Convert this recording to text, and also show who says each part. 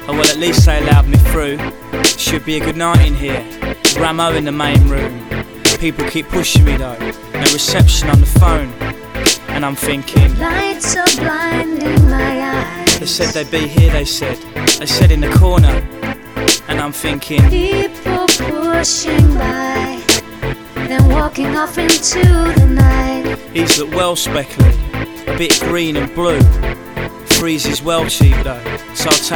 Speaker 1: Oh well, at least they allowed me through. Should be a good night in here. Ramo in the main room. People keep pushing me though. No reception on the phone. And I'm thinking,
Speaker 2: lights are blinding my eyes.
Speaker 1: they said they'd be here, they said in the corner. And I'm thinking,
Speaker 2: people pushing by, then walking off into the night.
Speaker 1: He's look well speckled, a bit green and blue. Freeze is well cheap though, so I'll take